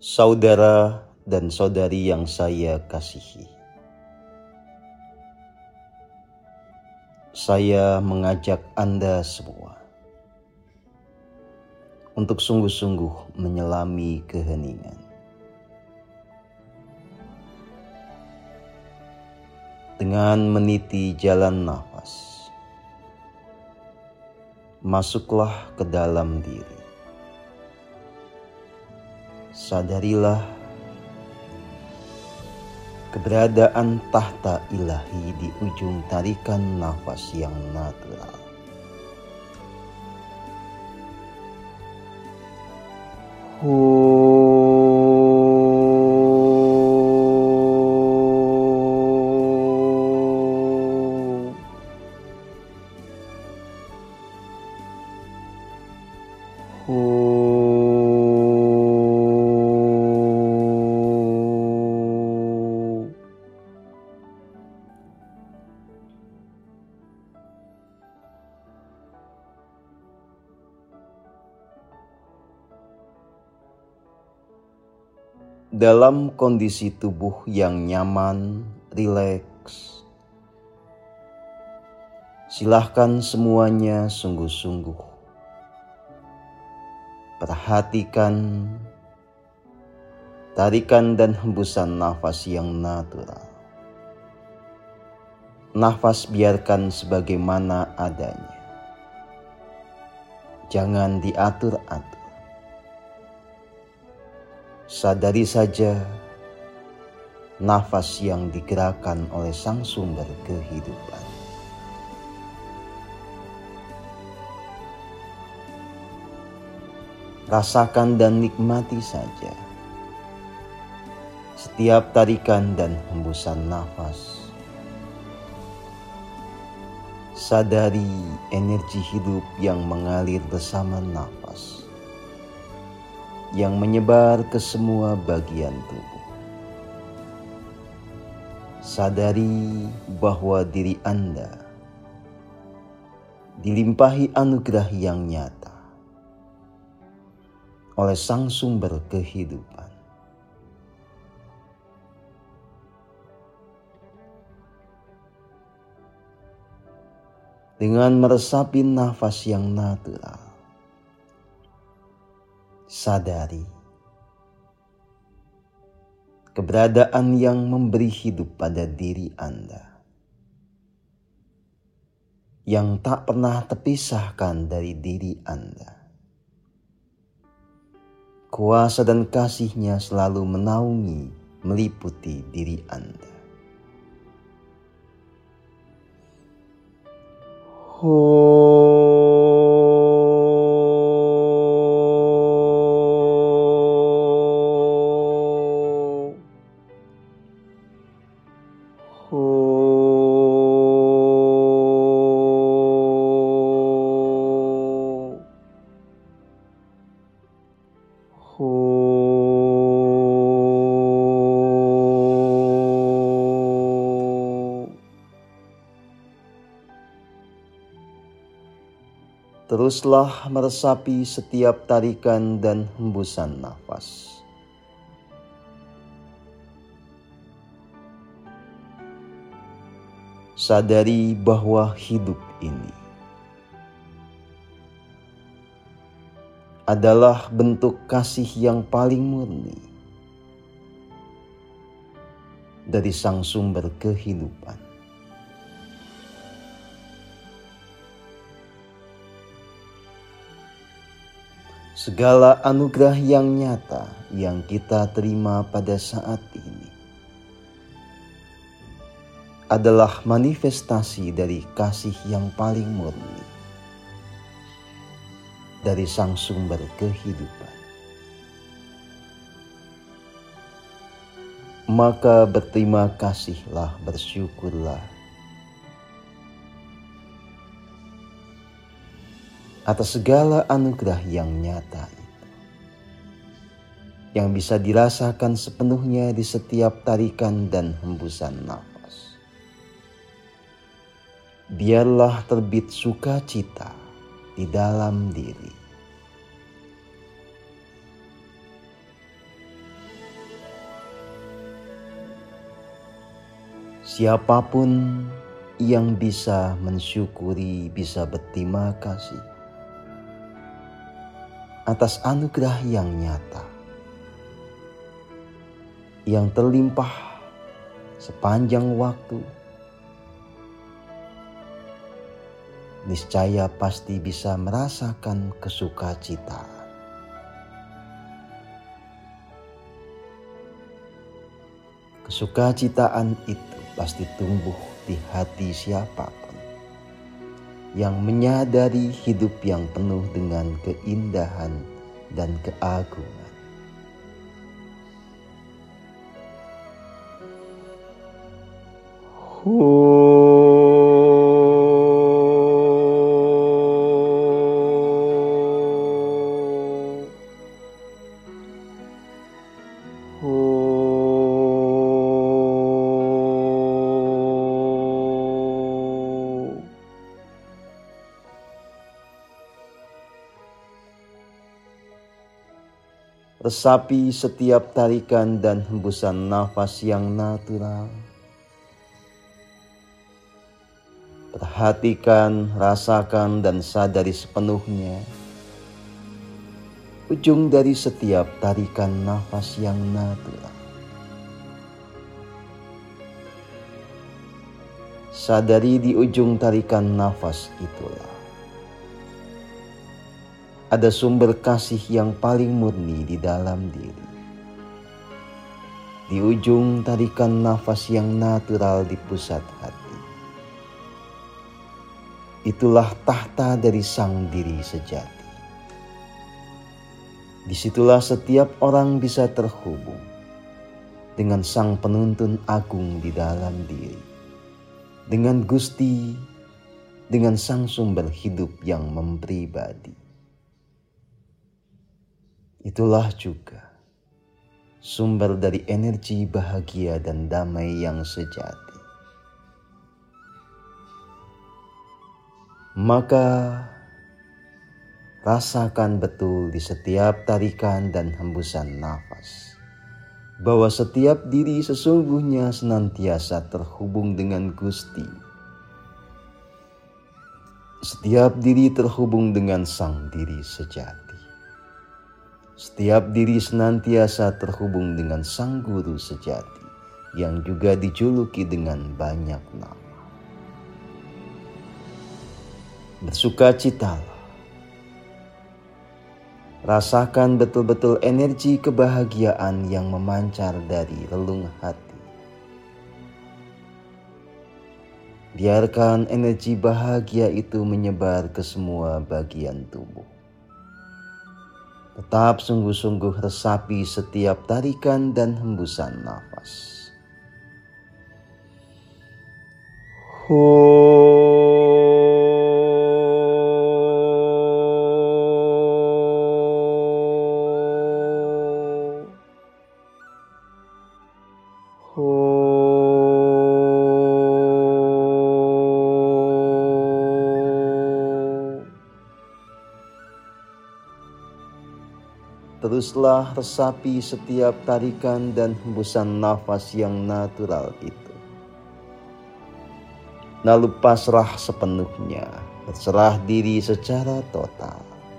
Saudara dan saudari yang saya kasihi, saya mengajak Anda semua untuk sungguh-sungguh menyelami keheningan. Dengan meniti jalan nafas, masuklah ke dalam diri. Sadarilah keberadaan tahta ilahi di ujung tarikan nafas yang natural. Dalam kondisi tubuh yang nyaman, rileks, silahkan semuanya sungguh-sungguh perhatikan tarikan dan hembusan nafas yang natural. Nafas biarkan sebagaimana adanya. Jangan diatur-atur. Sadari saja nafas yang digerakkan oleh sang sumber kehidupan. Rasakan dan nikmati saja setiap tarikan dan hembusan nafas. Sadari energi hidup yang mengalir bersama nafas, yang menyebar ke semua bagian tubuh. Sadari bahwa diri Anda dilimpahi anugerah yang nyata oleh sang sumber kehidupan. Dengan meresapi nafas yang natural, sadari keberadaan yang memberi hidup pada diri Anda, yang tak pernah terpisahkan dari diri Anda. Kuasa dan kasih-Nya selalu menaungi, meliputi diri Anda. Teruslah meresapi setiap tarikan dan hembusan nafas. Sadari bahwa hidup ini adalah bentuk kasih yang paling murni dari sang sumber kehidupan. Segala anugerah yang nyata yang kita terima pada saat ini adalah manifestasi dari kasih yang paling murni dari sang sumber kehidupan. Maka berterima kasihlah, bersyukurlah atas segala anugerah yang nyata itu, yang bisa dirasakan sepenuhnya di setiap tarikan dan hembusan nafas. Biarlah terbit sukacita di dalam diri. Siapapun yang bisa mensyukuri, bisa berterima kasih atas anugerah yang nyata, yang terlimpah sepanjang waktu, niscaya pasti bisa merasakan kesukacitaan. Kesukacitaan itu pasti tumbuh di hati siapapun yang menyadari hidup yang penuh dengan keindahan dan keagungan. Resapi setiap tarikan dan hembusan nafas yang natural. Perhatikan, rasakan, dan sadari sepenuhnya ujung dari setiap tarikan nafas yang natural. Sadari di ujung tarikan nafas itulah ada sumber kasih yang paling murni di dalam diri. Di ujung tarikan nafas yang natural di pusat hati, itulah tahta dari sang diri sejati. Disitulah setiap orang bisa terhubung dengan sang penuntun agung di dalam diri, dengan Gusti, dengan sang sumber hidup yang mempribadi. Itulah juga sumber dari energi bahagia dan damai yang sejati. Maka rasakan betul di setiap tarikan dan hembusan nafas bahwa setiap diri sesungguhnya senantiasa terhubung dengan Gusti. Setiap diri terhubung dengan sang diri sejati. Setiap diri senantiasa terhubung dengan sang guru sejati yang juga dijuluki dengan banyak nama. Bersukacitalah. Rasakan betul-betul energi kebahagiaan yang memancar dari relung hati. Biarkan energi bahagia itu menyebar ke semua bagian tubuh. Tetap sungguh-sungguh resapi setiap tarikan dan hembusan nafas. Teruslah resapi setiap tarikan dan hembusan nafas yang natural itu. Lalu pasrah sepenuhnya, berserah diri secara total.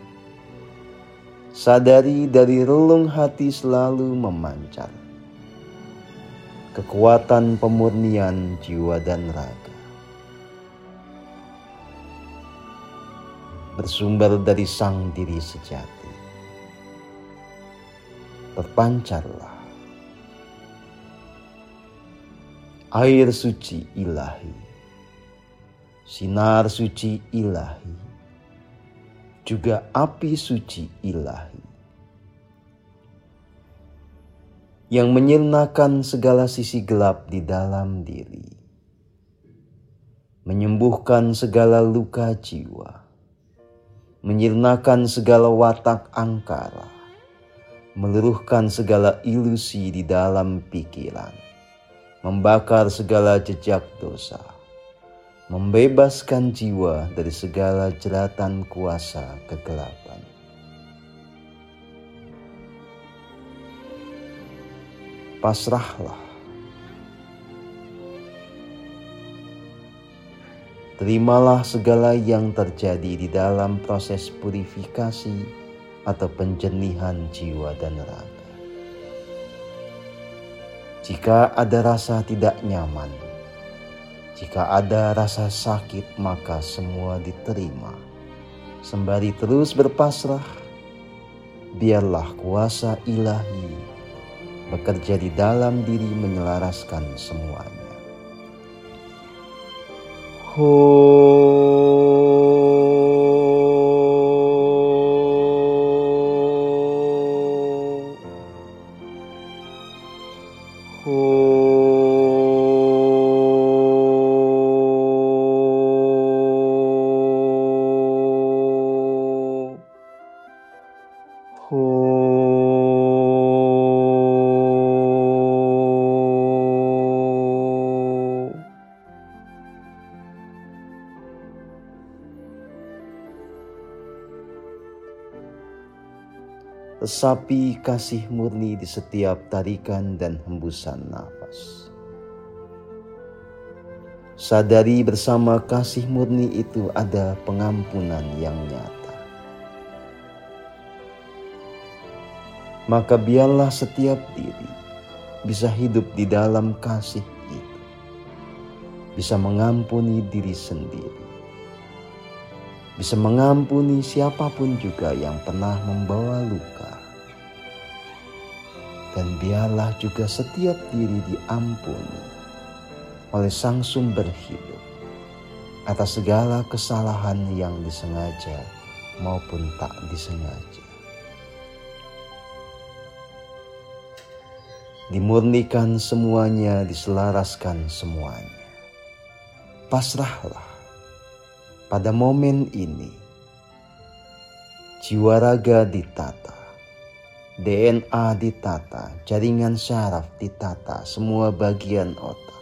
Sadari dari relung hati selalu memancar kekuatan pemurnian jiwa dan raga. Bersumber dari sang diri sejati. Terpancarlah air suci ilahi, sinar suci ilahi, juga api suci ilahi yang menyirnakan segala sisi gelap di dalam diri, menyembuhkan segala luka jiwa, menyirnakan segala watak angkara, meluruhkan segala ilusi di dalam pikiran, membakar segala jejak dosa, membebaskan jiwa dari segala jeratan kuasa kegelapan. Pasrahlah. Terimalah segala yang terjadi di dalam proses purifikasi atau penjernihan jiwa dan raga. Jika ada rasa tidak nyaman, jika ada rasa sakit, maka semua diterima. Sembari terus berpasrah, biarlah kuasa ilahi bekerja di dalam diri menyelaraskan semuanya. Resapi kasih murni di setiap tarikan dan hembusan nafas. Sadari bersama kasih murni itu ada pengampunan yang nyata. Maka biarlah setiap diri bisa hidup di dalam kasih itu, bisa mengampuni diri sendiri, bisa mengampuni siapapun juga yang pernah membawa luka. Dan biarlah juga setiap diri diampuni oleh Sang Sumber Hidup atas segala kesalahan yang disengaja maupun tak disengaja. Dimurnikan semuanya, diselaraskan semuanya. Pasrahlah pada momen ini. Jiwa raga ditata, DNA ditata, jaringan syaraf ditata, semua bagian otak,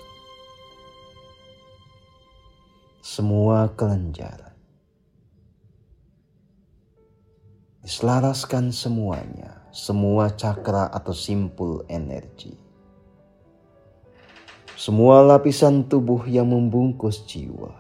semua kelenjaran. Diselaraskan semuanya, semua cakra atau simpul energi. Semua lapisan tubuh yang membungkus jiwa.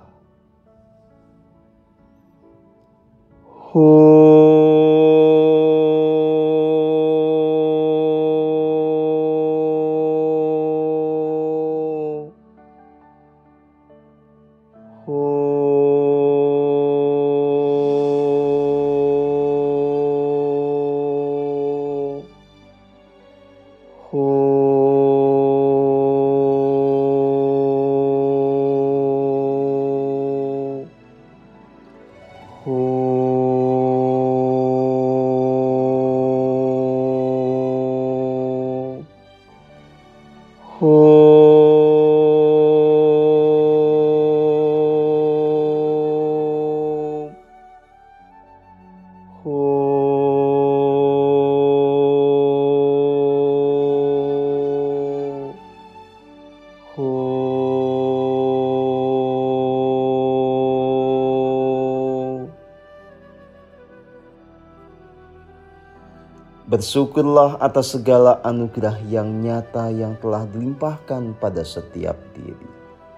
Bersyukurlah atas segala anugerah yang nyata yang telah dilimpahkan pada setiap diri.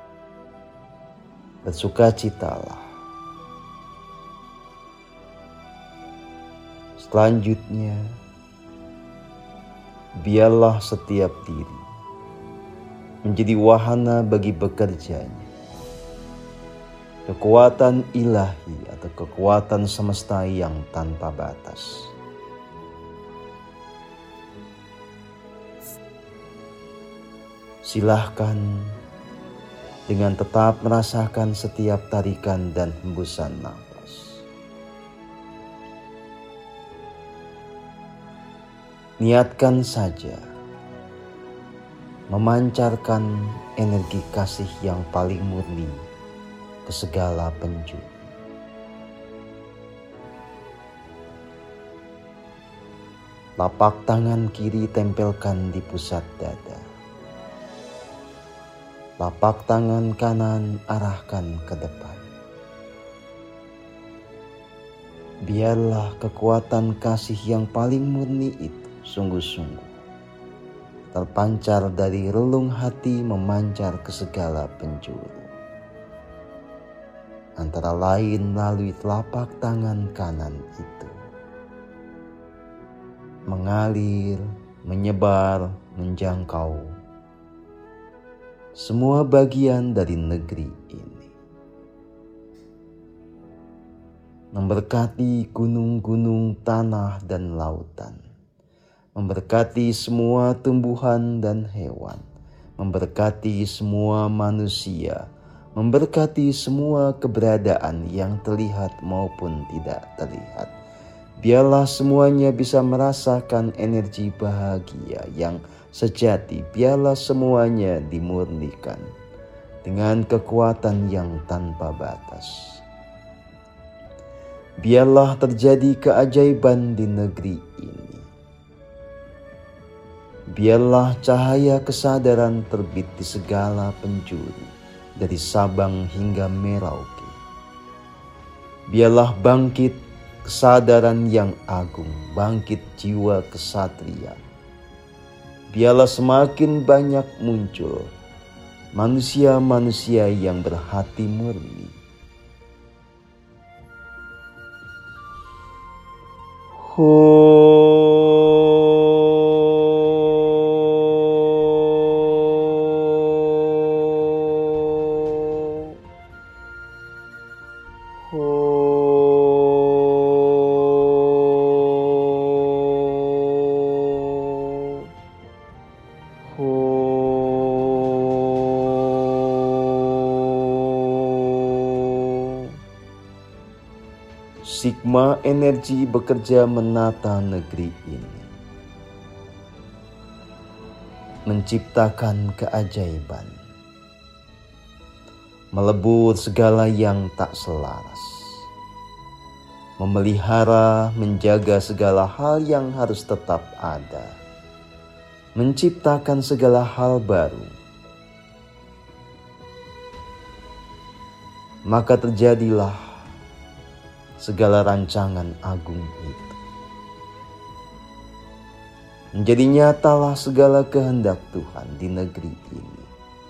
Bersukacitalah. Selanjutnya, biarlah setiap diri menjadi wahana bagi bekerjanya kekuatan ilahi atau kekuatan semesta yang tanpa batas. Silahkan dengan tetap merasakan setiap tarikan dan hembusan nafas. Niatkan saja memancarkan energi kasih yang paling murni ke segala penjuru. Lapak tangan kiri tempelkan di pusat dada. Lapak tangan kanan arahkan ke depan. Biarlah kekuatan kasih yang paling murni itu sungguh-sungguh terpancar dari relung hati memancar ke segala penjuru. antara lain melalui telapak tangan kanan itu. Mengalir, menyebar, menjangkau semua bagian dari negeri ini. Memberkati gunung-gunung, tanah, dan lautan. Memberkati semua tumbuhan dan hewan. Memberkati semua manusia. Memberkati semua keberadaan yang terlihat maupun tidak terlihat. Biarlah semuanya bisa merasakan energi bahagia yang sejati. Biarlah semuanya dimurnikan dengan kekuatan yang tanpa batas. Biarlah terjadi keajaiban di negeri ini. Biarlah cahaya kesadaran terbit di segala penjuru, dari Sabang hingga Merauke. Biarlah bangkit kesadaran yang agung, bangkit jiwa kesatria. Biarlah semakin banyak muncul manusia-manusia yang berhati murni. Sigma energi bekerja menata negeri ini, menciptakan keajaiban, melebur segala yang tak selaras, memelihara, menjaga segala hal yang harus tetap ada, menciptakan segala hal baru. Maka terjadilah segala rancangan agung itu. Menjadi nyatalah segala kehendak Tuhan di negeri ini.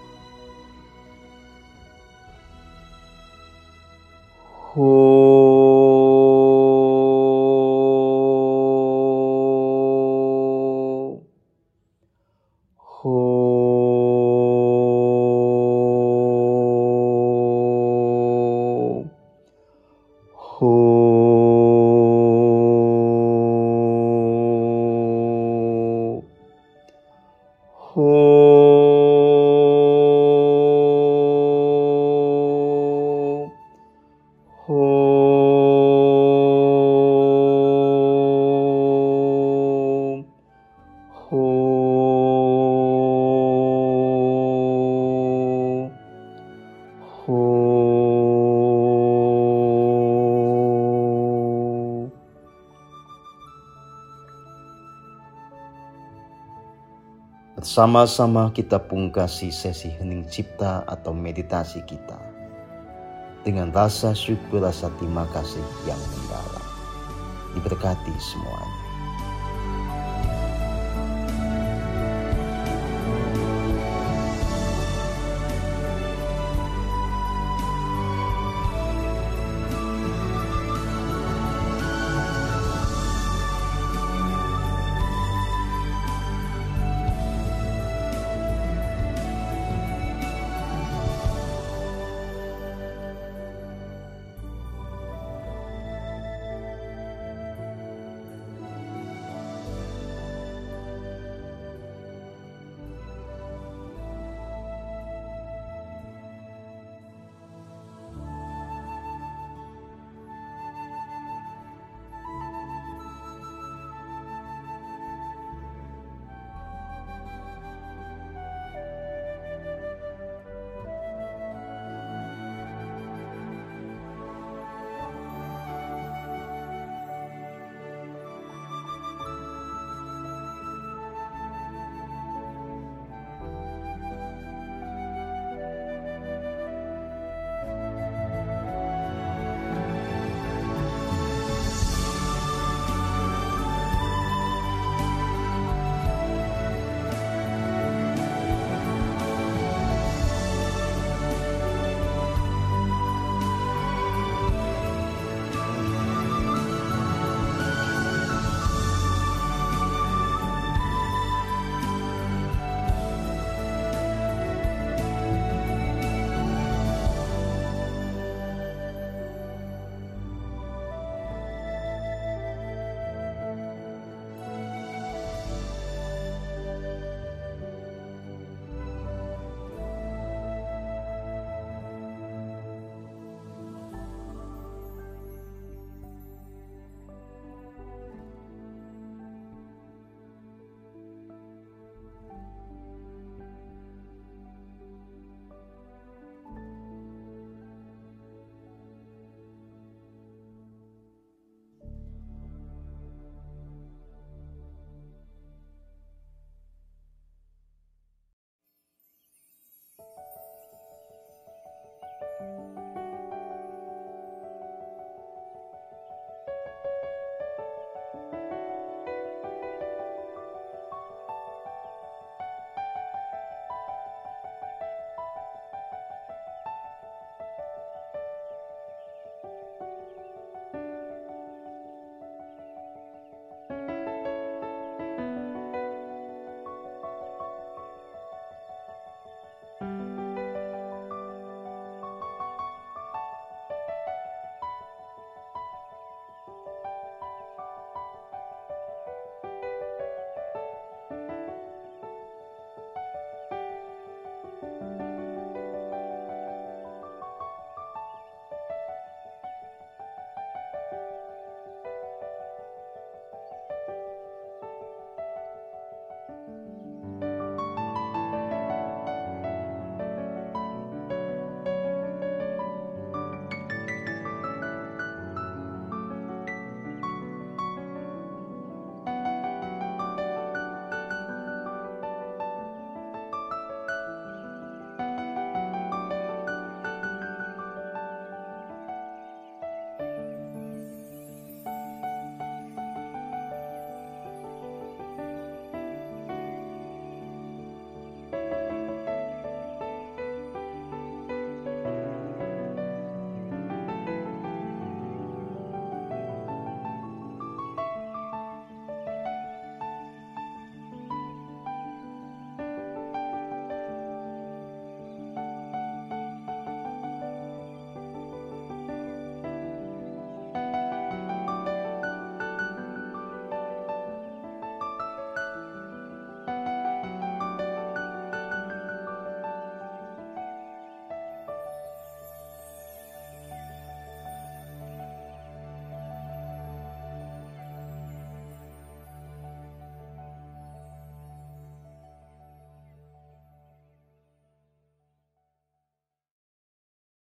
Bersama-sama kita pungkasi sesi hening cipta atau meditasi kita dengan rasa syukur, rasa terima kasih yang mendalam. Diberkati semuanya.